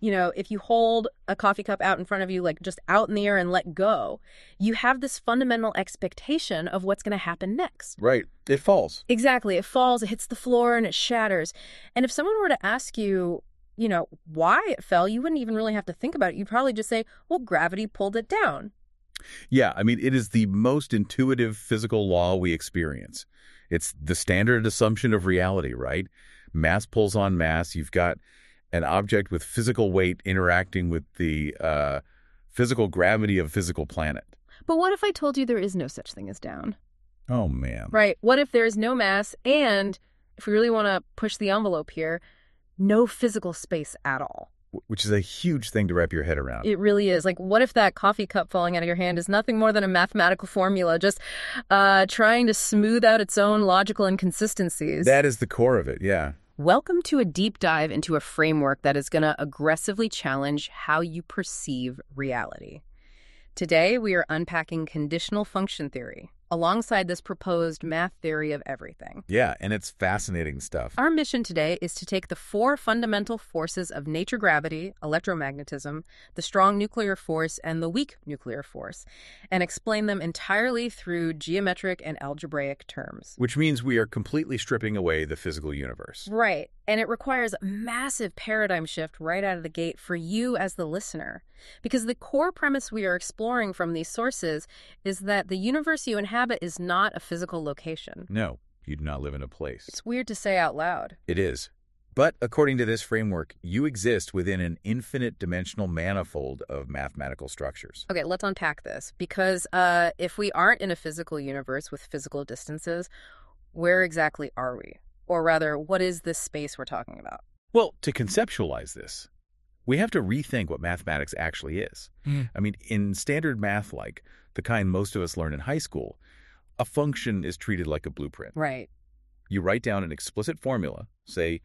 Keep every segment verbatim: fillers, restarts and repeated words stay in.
you know, if you hold a coffee cup out in front of you, like just out in the air and let go, you have this fundamental expectation of what's going to happen next. Right. It falls. Exactly. It falls, it hits the floor, and it shatters. And if someone were to ask you, you know, why it fell, you wouldn't even really have to think about it. You'd probably just say, well, gravity pulled it down. Yeah, I mean, it is the most intuitive physical law we experience. It's the standard assumption of reality, right? Mass pulls on mass. You've got an object with physical weight interacting with the uh, physical gravity of a physical planet. But what if I told you there is no such thing as down? Oh, man. Right. What if there is no mass and, if we really want to push the envelope here, no physical space at all? Which is a huge thing to wrap your head around. It really is. Like, what if that coffee cup falling out of your hand is nothing more than a mathematical formula, just uh, trying to smooth out its own logical inconsistencies? That is the core of it, yeah. Welcome to a deep dive into a framework that is going to aggressively challenge how you perceive reality. Today, we are unpacking conditional function theory, alongside this proposed math theory of everything. Yeah, and it's fascinating stuff. Our mission today is to take the four fundamental forces of nature gravity, electromagnetism, the strong nuclear force, and the weak nuclear force, and explain them entirely through geometric and algebraic terms. Which means we are completely stripping away the physical universe. Right. And it requires a massive paradigm shift right out of the gate for you as the listener. Because the core premise we are exploring from these sources is that the universe you inhabit is not a physical location. No, you do not live in a place. It's weird to say out loud. It is. But according to this framework, you exist within an infinite dimensional manifold of mathematical structures. Okay, let's unpack this. Because uh, if we aren't in a physical universe with physical distances, where exactly are we? Or rather, what is this space we're talking about? Well, to conceptualize this, we have to rethink what mathematics actually is. Mm. I mean, in standard math, like the kind most of us learn in high school, a function is treated like a blueprint. Right. You write down an explicit formula, say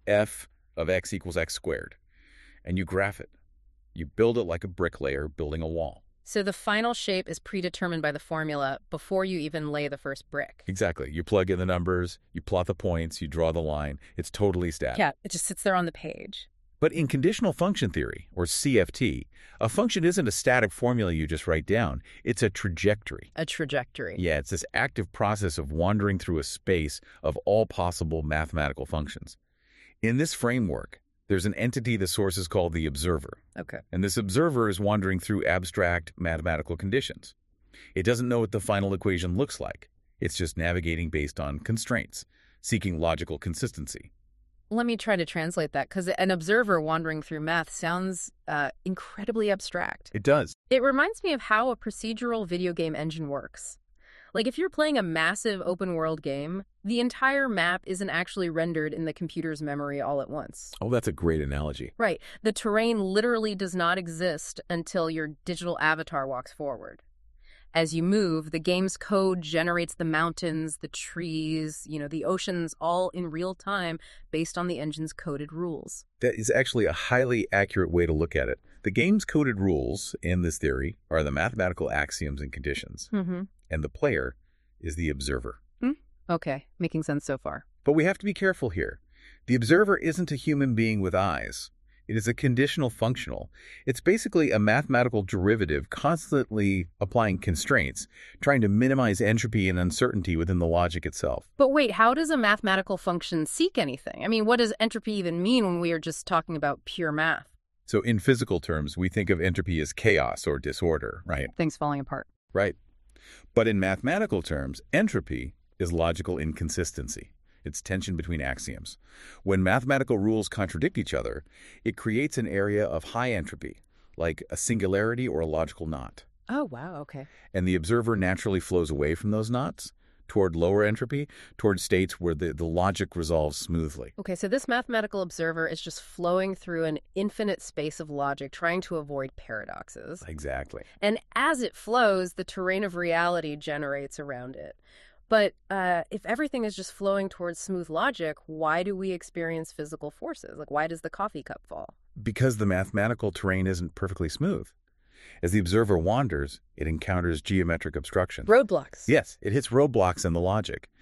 f of x equals x squared, and you graph it. You build it like a bricklayer building a wall. So the final shape is predetermined by the formula before you even lay the first brick. Exactly. You plug in the numbers, you plot the points, you draw the line. It's totally static. Yeah, it just sits there on the page. But in conditional function theory, or C F T, a function isn't a static formula you just write down. It's a trajectory. A trajectory. Yeah, it's this active process of wandering through a space of all possible mathematical functions. In this framework, there's an entity the sources call the observer. Okay. And this observer is wandering through abstract mathematical conditions. It doesn't know what the final equation looks like. It's just navigating based on constraints, seeking logical consistency. Let me try to translate that, because an observer wandering through math sounds uh, incredibly abstract. It does. It reminds me of how a procedural video game engine works. Like, if you're playing a massive open-world game, the entire map isn't actually rendered in the computer's memory all at once. Oh, that's a great analogy. Right. The terrain literally does not exist until your digital avatar walks forward. As you move, the game's code generates the mountains, the trees, you know, the oceans, all in real time based on the engine's coded rules. That is actually a highly accurate way to look at it. The game's coded rules in this theory are the mathematical axioms and conditions. Mm-hmm. And the player is the observer. Mm? Okay, making sense so far. But we have to be careful here. The observer isn't a human being with eyes. It is a conditional functional. It's basically a mathematical derivative constantly applying constraints, trying to minimize entropy and uncertainty within the logic itself. But wait, how does a mathematical function seek anything? I mean, what does entropy even mean when we are just talking about pure math? So in physical terms, we think of entropy as chaos or disorder, right? Things falling apart. Right. But in mathematical terms, entropy is logical inconsistency. It's tension between axioms. When mathematical rules contradict each other, it creates an area of high entropy, like a singularity or a logical knot. Oh, wow, okay. And the observer naturally flows away from those knots toward lower entropy, toward states where the, the logic resolves smoothly. Okay, so this mathematical observer is just flowing through an infinite space of logic, trying to avoid paradoxes. Exactly. And as it flows, the terrain of reality generates around it. But uh, if everything is just flowing towards smooth logic, why do we experience physical forces? Like, why does the coffee cup fall? Because the mathematical terrain isn't perfectly smooth. As the observer wanders, it encounters geometric obstructions. Roadblocks. Yes, it hits roadblocks in the logic.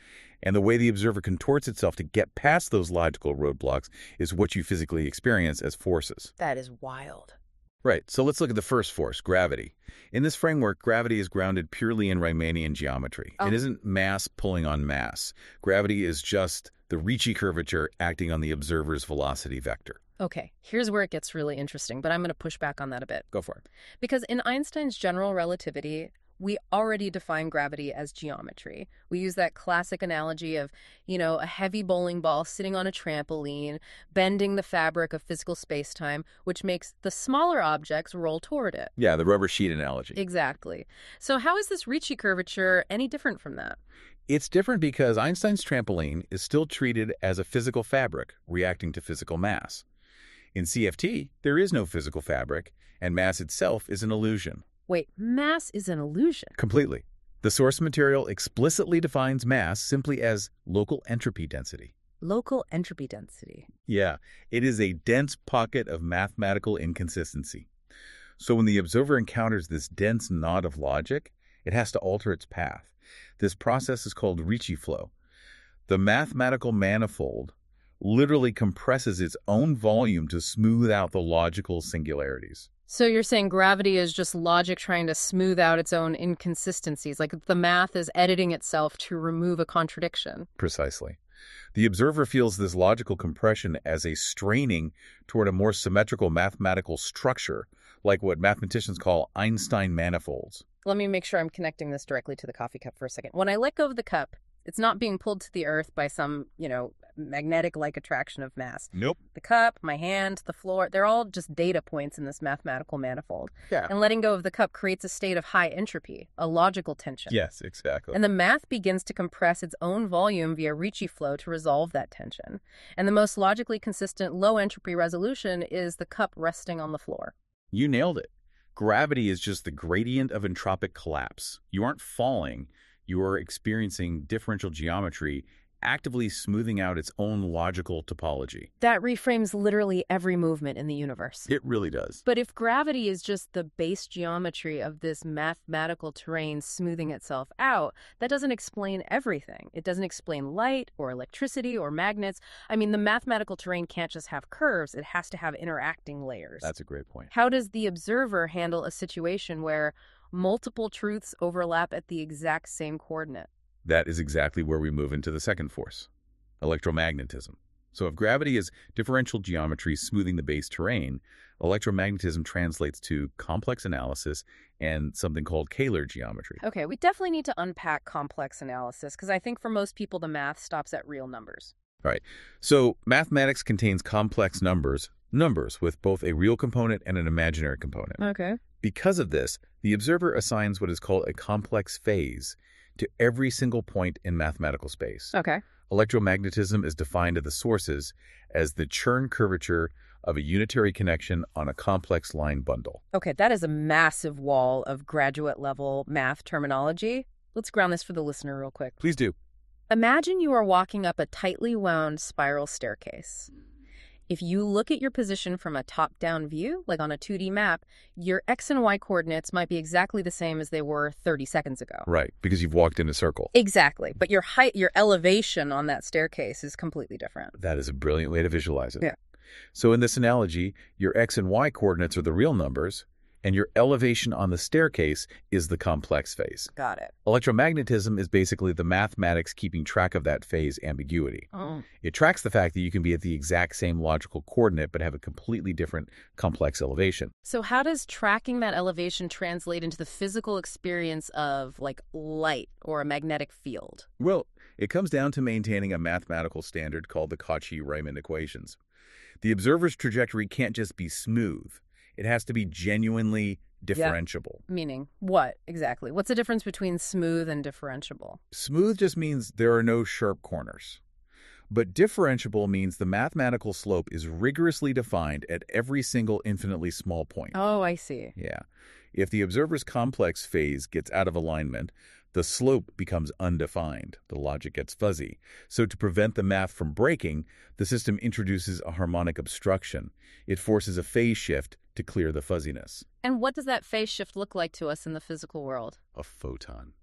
And the way the observer contorts itself to get past those logical roadblocks is what you physically experience as forces. That is wild. Right, so let's look at the first force, gravity. In this framework, gravity is grounded purely in Riemannian geometry. Oh. It isn't mass pulling on mass. Gravity is just the Ricci curvature acting on the observer's velocity vector. Okay, here's where it gets really interesting, but I'm going to push back on that a bit. Go for it. Because in Einstein's general relativity, we already define gravity as geometry. We use that classic analogy of, you know, a heavy bowling ball sitting on a trampoline, bending the fabric of physical space-time, which makes the smaller objects roll toward it. Yeah, the rubber sheet analogy. Exactly. So how is this Ricci curvature any different from that? It's different because Einstein's trampoline is still treated as a physical fabric reacting to physical mass. In C F T, there is no physical fabric, and mass itself is an illusion. Wait, mass is an illusion? Completely. The source material explicitly defines mass simply as local entropy density. Local entropy density. Yeah, it is a dense pocket of mathematical inconsistency. So when the observer encounters this dense knot of logic, it has to alter its path. This process is called Ricci flow. The mathematical manifold literally compresses its own volume to smooth out the logical singularities. So you're saying gravity is just logic trying to smooth out its own inconsistencies, like the math is editing itself to remove a contradiction. Precisely. The observer feels this logical compression as a straining toward a more symmetrical mathematical structure, like what mathematicians call Einstein manifolds. Let me make sure I'm connecting this directly to the coffee cup for a second. When I let go of the cup, it's not being pulled to the earth by some, you know, magnetic-like attraction of mass. Nope. The cup, my hand, the floor, they're all just data points in this mathematical manifold. Yeah. And letting go of the cup creates a state of high entropy, a logical tension. Yes, exactly. And the math begins to compress its own volume via Ricci flow to resolve that tension. And the most logically consistent low entropy resolution is the cup resting on the floor. You nailed it. Gravity is just the gradient of entropic collapse. You aren't falling. You are experiencing differential geometry actively smoothing out its own logical topology. That reframes literally every movement in the universe. It really does. But if gravity is just the base geometry of this mathematical terrain smoothing itself out, that doesn't explain everything. It doesn't explain light or electricity or magnets. I mean, the mathematical terrain can't just have curves. It has to have interacting layers. That's a great point. How does the observer handle a situation where multiple truths overlap at the exact same coordinate? That is exactly where we move into the second force, electromagnetism. So if gravity is differential geometry smoothing the base terrain, electromagnetism translates to complex analysis and something called Kähler geometry. Okay, we definitely need to unpack complex analysis because I think for most people the math stops at real numbers. All right. So mathematics contains complex numbers, numbers with both a real component and an imaginary component. Okay. Because of this, the observer assigns what is called a complex phase to every single point in mathematical space. Okay. Electromagnetism is defined at the sources as the Chern curvature of a unitary connection on a complex line bundle. Okay, that is a massive wall of graduate-level math terminology. Let's ground this for the listener real quick. Please do. Imagine you are walking up a tightly wound spiral staircase. If you look at your position from a top-down view, like on a two D map, your X and Y coordinates might be exactly the same as they were thirty seconds ago. Right, because you've walked in a circle. Exactly, but your height, your elevation on that staircase is completely different. That is a brilliant way to visualize it. Yeah. So in this analogy, your X and Y coordinates are the real numbers, and your elevation on the staircase is the complex phase. Got it. Electromagnetism is basically the mathematics keeping track of that phase ambiguity. Oh. It tracks the fact that you can be at the exact same logical coordinate but have a completely different complex elevation. So how does tracking that elevation translate into the physical experience of, like, light or a magnetic field? Well, it comes down to maintaining a mathematical standard called the Cauchy-Riemann equations. The observer's trajectory can't just be smooth. It has to be genuinely differentiable. Yeah. Meaning what exactly? What's the difference between smooth and differentiable? Smooth just means there are no sharp corners. But differentiable means the mathematical slope is rigorously defined at every single infinitely small point. Oh, I see. Yeah. If the observer's complex phase gets out of alignment, the slope becomes undefined. The logic gets fuzzy. So to prevent the math from breaking, the system introduces a harmonic obstruction. It forces a phase shift to clear the fuzziness. And what does that phase shift look like to us in the physical world? A photon.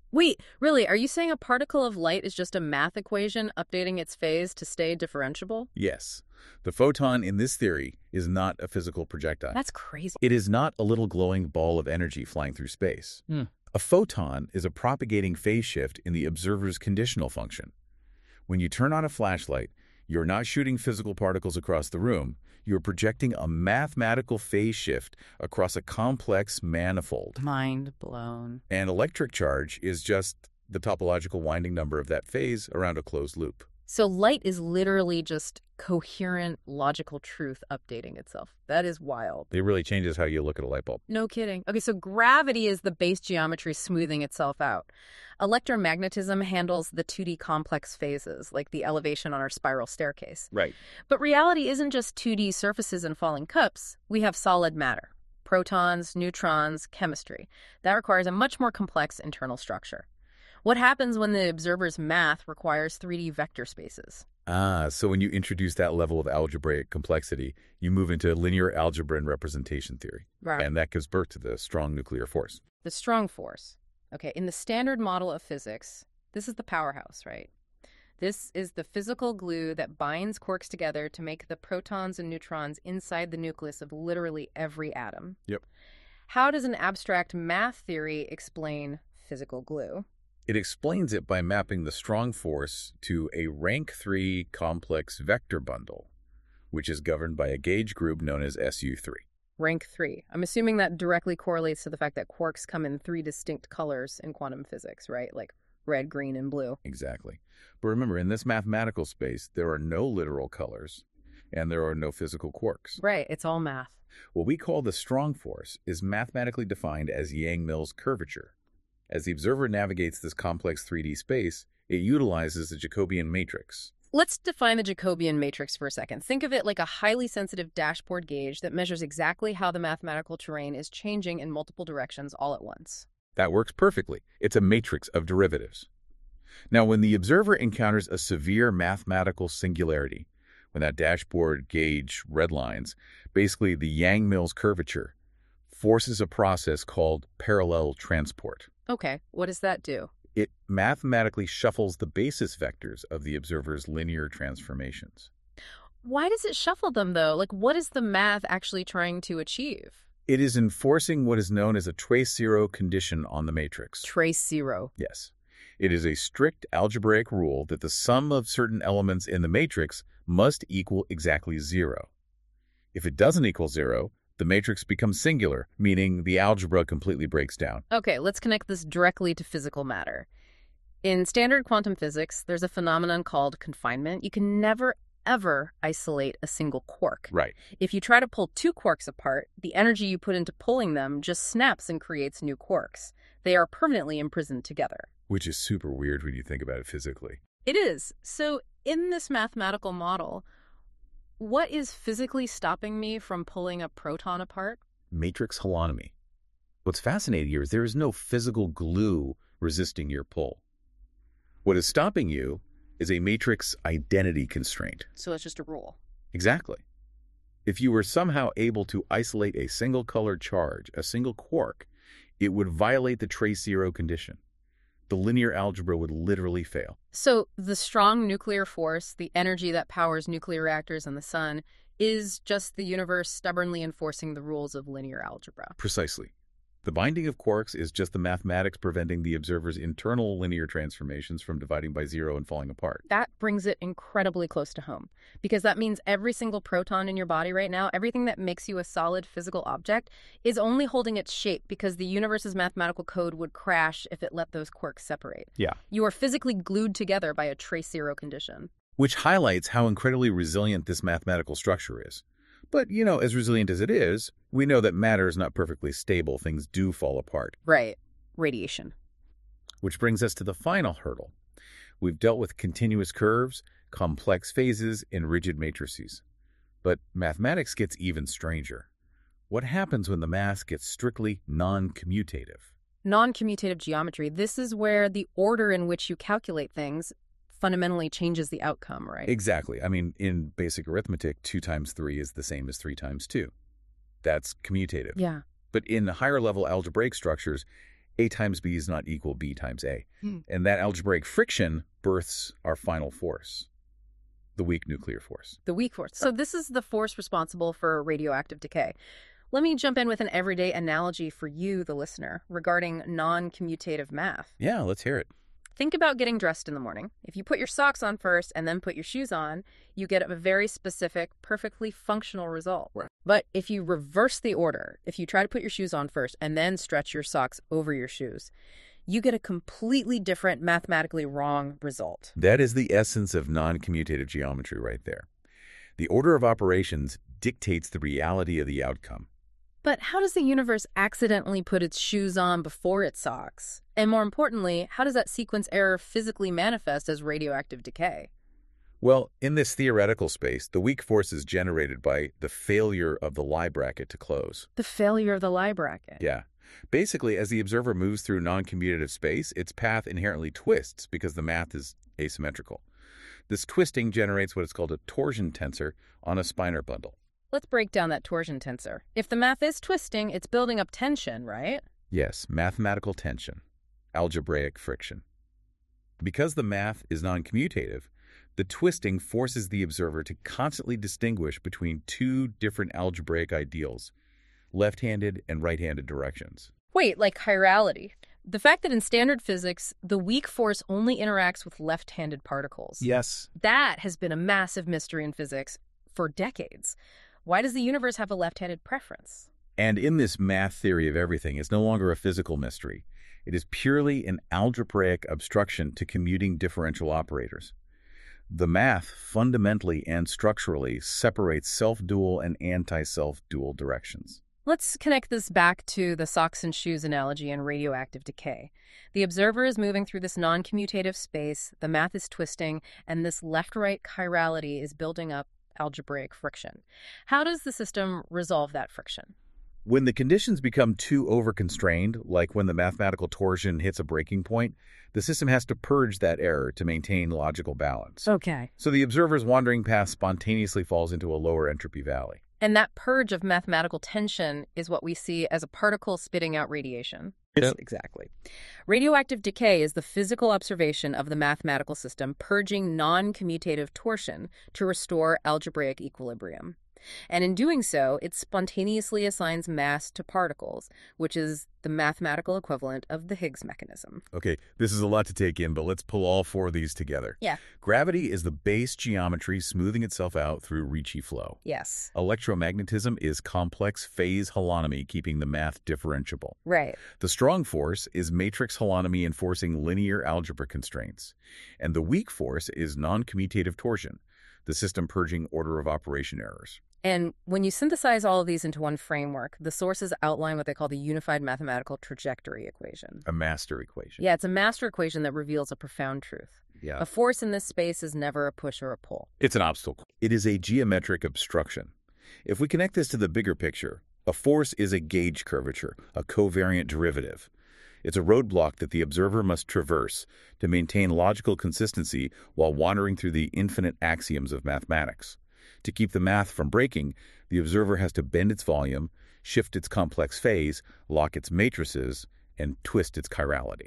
Wait, really, are you saying a particle of light is just a math equation updating its phase to stay differentiable? Yes. The photon in this theory is not a physical projectile. That's crazy. It is not a little glowing ball of energy flying through space. Hmm. A photon is a propagating phase shift in the observer's conditional function. When you turn on a flashlight, you're not shooting physical particles across the room. You're projecting a mathematical phase shift across a complex manifold. Mind blown. And electric charge is just the topological winding number of that phase around a closed loop. So light is literally just coherent, logical truth updating itself. That is wild. It really changes how you look at a light bulb. No kidding. Okay, so gravity is the base geometry smoothing itself out. Electromagnetism handles the two D complex phases, like the elevation on our spiral staircase. Right. But reality isn't just two D surfaces and falling cups. We have solid matter. Protons, neutrons, chemistry. That requires a much more complex internal structure. What happens when the observer's math requires three D vector spaces? Ah, so when you introduce that level of algebraic complexity, you move into linear algebra and representation theory. Right. And that gives birth to the strong nuclear force. The strong force. Okay, in the standard model of physics, this is the powerhouse, right? This is the physical glue that binds quarks together to make the protons and neutrons inside the nucleus of literally every atom. Yep. How does an abstract math theory explain physical glue? It explains it by mapping the strong force to a rank three complex vector bundle, which is governed by a gauge group known as S U three. Rank three. I'm assuming that directly correlates to the fact that quarks come in three distinct colors in quantum physics, right? Like red, green, and blue. Exactly. But remember, in this mathematical space, there are no literal colors, and there are no physical quarks. Right, it's all math. What we call the strong force is mathematically defined as Yang-Mills curvature. As the observer navigates this complex three D space, it utilizes the Jacobian matrix. Let's define the Jacobian matrix for a second. Think of it like a highly sensitive dashboard gauge that measures exactly how the mathematical terrain is changing in multiple directions all at once. That works perfectly. It's a matrix of derivatives. Now, when the observer encounters a severe mathematical singularity, when that dashboard gauge redlines, basically the Yang-Mills curvature, forces a process called parallel transport. Okay, what does that do? It mathematically shuffles the basis vectors of the observer's linear transformations. Why does it shuffle them, though? Like, what is the math actually trying to achieve? It is enforcing what is known as a trace zero condition on the matrix. Trace zero. Yes. It is a strict algebraic rule that the sum of certain elements in the matrix must equal exactly zero. If it doesn't equal zero, the matrix becomes singular, meaning the algebra completely breaks down. Okay, let's connect this directly to physical matter. In standard quantum physics, there's a phenomenon called confinement. You can never, ever isolate a single quark. Right. If you try to pull two quarks apart, the energy you put into pulling them just snaps and creates new quarks. They are permanently imprisoned together. Which is super weird when you think about it physically. It is. So in this mathematical model, what is physically stopping me from pulling a proton apart? Matrix holonomy. What's fascinating here is there is no physical glue resisting your pull. What is stopping you is a matrix identity constraint. So it's just a rule. Exactly. If you were somehow able to isolate a single colored charge, a single quark, it would violate the trace zero condition. The linear algebra would literally fail. So the strong nuclear force, the energy that powers nuclear reactors and the sun, is just the universe stubbornly enforcing the rules of linear algebra. Precisely. The binding of quarks is just the mathematics preventing the observer's internal linear transformations from dividing by zero and falling apart. That brings it incredibly close to home, because that means every single proton in your body right now, everything that makes you a solid physical object, is only holding its shape because the universe's mathematical code would crash if it let those quarks separate. Yeah. You are physically glued together by a trace zero condition. Which highlights how incredibly resilient this mathematical structure is. But, you know, as resilient as it is, we know that matter is not perfectly stable. Things do fall apart. Right. Radiation. Which brings us to the final hurdle. We've dealt with continuous curves, complex phases, and rigid matrices. But mathematics gets even stranger. What happens when the math gets strictly non-commutative? Non-commutative geometry. This is where the order in which you calculate things fundamentally changes the outcome, right? Exactly. I mean, in basic arithmetic, two times three is the same as three times two. That's commutative. Yeah. But in higher level algebraic structures, A times B is not equal B times A. Hmm. And that algebraic friction births our final force, the weak nuclear force. The weak force. So this is the force responsible for radioactive decay. Let me jump in with an everyday analogy for you, the listener, regarding non-commutative math. Yeah, let's hear it. Think about getting dressed in the morning. If you put your socks on first and then put your shoes on, you get a very specific, perfectly functional result. Right. But if you reverse the order, if you try to put your shoes on first and then stretch your socks over your shoes, you get a completely different, mathematically wrong result. That is the essence of non-commutative geometry right there. The order of operations dictates the reality of the outcome. But how does the universe accidentally put its shoes on before its socks? And more importantly, how does that sequence error physically manifest as radioactive decay? Well, in this theoretical space, the weak force is generated by the failure of the Lie bracket to close. The failure of the Lie bracket. Yeah. Basically, as the observer moves through non-commutative space, its path inherently twists because the math is asymmetrical. This twisting generates what is called a torsion tensor on a spinor bundle. Let's break down that torsion tensor. If the math is twisting, it's building up tension, right? Yes, mathematical tension, algebraic friction. Because the math is non-commutative, the twisting forces the observer to constantly distinguish between two different algebraic ideals, left-handed and right-handed directions. Wait, like chirality. The fact that in standard physics, the weak force only interacts with left-handed particles. Yes. That has been a massive mystery in physics for decades. Why does the universe have a left-handed preference? And in this math theory of everything, it's no longer a physical mystery. It is purely an algebraic obstruction to commuting differential operators. The math fundamentally and structurally separates self-dual and anti-self-dual directions. Let's connect this back to the socks and shoes analogy and radioactive decay. The observer is moving through this non-commutative space, the math is twisting, and this left-right chirality is building up algebraic friction. How does the system resolve that friction? When the conditions become too over-constrained, like when the mathematical torsion hits a breaking point, the system has to purge that error to maintain logical balance. Okay. So the observer's wandering path spontaneously falls into a lower entropy valley. And that purge of mathematical tension is what we see as a particle spitting out radiation. Yep. Exactly. Radioactive decay is the physical observation of the mathematical system purging non-commutative torsion to restore algebraic equilibrium. And in doing so, it spontaneously assigns mass to particles, which is the mathematical equivalent of the Higgs mechanism. Okay, this is a lot to take in, but let's pull all four of these together. Yeah. Gravity is the base geometry smoothing itself out through Ricci flow. Yes. Electromagnetism is complex phase holonomy, keeping the math differentiable. Right. The strong force is matrix holonomy enforcing linear algebra constraints. And the weak force is non-commutative torsion, the system purging order of operation errors. And when you synthesize all of these into one framework, the sources outline what they call the unified mathematical trajectory equation. A master equation. Yeah, it's a master equation that reveals a profound truth. Yeah. A force in this space is never a push or a pull. It's an obstacle. It is a geometric obstruction. If we connect this to the bigger picture, a force is a gauge curvature, a covariant derivative. It's a roadblock that the observer must traverse to maintain logical consistency while wandering through the infinite axioms of mathematics. To keep the math from breaking, the observer has to bend its volume, shift its complex phase, lock its matrices, and twist its chirality.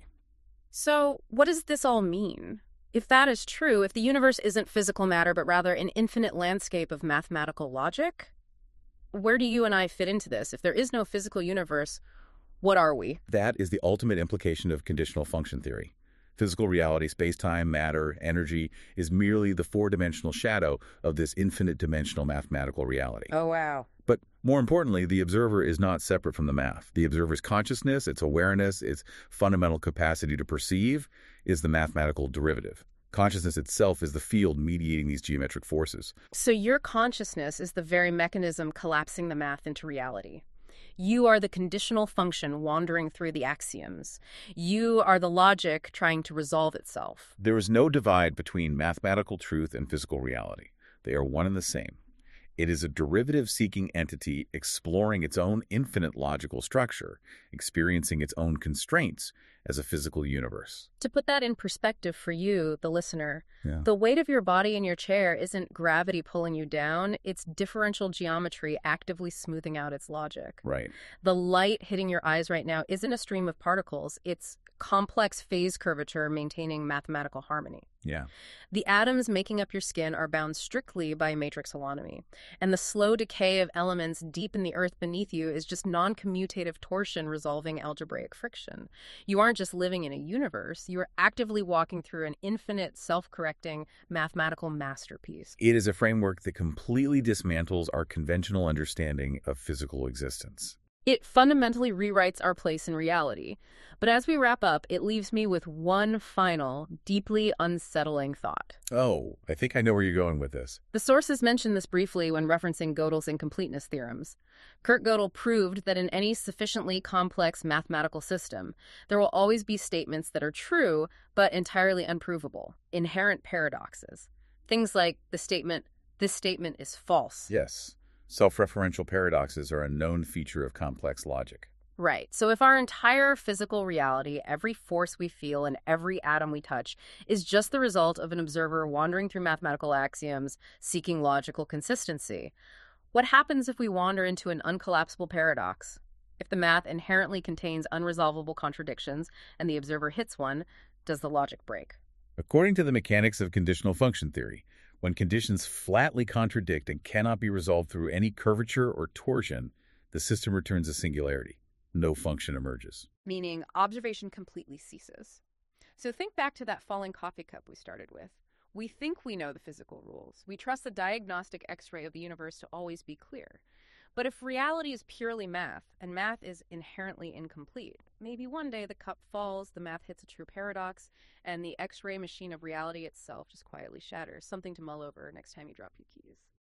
So what does this all mean? If that is true, if the universe isn't physical matter, but rather an infinite landscape of mathematical logic, where do you and I fit into this? If there is no physical universe, what are we? That is the ultimate implication of conditional function theory. Physical reality, space-time, matter, energy, is merely the four-dimensional shadow of this infinite-dimensional mathematical reality. Oh, wow. But more importantly, the observer is not separate from the math. The observer's consciousness, its awareness, its fundamental capacity to perceive is the mathematical derivative. Consciousness itself is the field mediating these geometric forces. So your consciousness is the very mechanism collapsing the math into reality. You are the conditional function wandering through the axioms. You are the logic trying to resolve itself. There is no divide between mathematical truth and physical reality. They are one and the same. It is a derivative-seeking entity exploring its own infinite logical structure, experiencing its own constraints as a physical universe. To put that in perspective for you, the listener, Yeah. the weight of your body in your chair isn't gravity pulling you down, it's differential geometry actively smoothing out its logic. Right. The light hitting your eyes right now isn't a stream of particles, it's complex phase curvature maintaining mathematical harmony. Yeah. The atoms making up your skin are bound strictly by matrix holonomy, and the slow decay of elements deep in the earth beneath you is just non-commutative torsion resolving algebraic friction. You aren't just living in a universe, you are actively walking through an infinite, self-correcting mathematical masterpiece. It is a framework that completely dismantles our conventional understanding of physical existence. It fundamentally rewrites our place in reality. But as we wrap up, it leaves me with one final, deeply unsettling thought. Oh, I think I know where you're going with this. The sources mentioned this briefly when referencing Gödel's incompleteness theorems. Kurt Gödel proved that in any sufficiently complex mathematical system, there will always be statements that are true, but entirely unprovable, inherent paradoxes. Things like the statement, "This statement is false." Yes. Self-referential paradoxes are a known feature of complex logic. Right. So if our entire physical reality, every force we feel, and every atom we touch is just the result of an observer wandering through mathematical axioms, seeking logical consistency, what happens if we wander into an uncollapsible paradox? If the math inherently contains unresolvable contradictions and the observer hits one, does the logic break? According to the mechanics of conditional function theory, when conditions flatly contradict and cannot be resolved through any curvature or torsion, the system returns a singularity. No function emerges. Meaning observation completely ceases. So think back to that falling coffee cup we started with. We think we know the physical rules. We trust the diagnostic X-ray of the universe to always be clear. But if reality is purely math, and math is inherently incomplete, maybe one day the cup falls, the math hits a true paradox, and the X-ray machine of reality itself just quietly shatters. Something to mull over next time you drop your keys.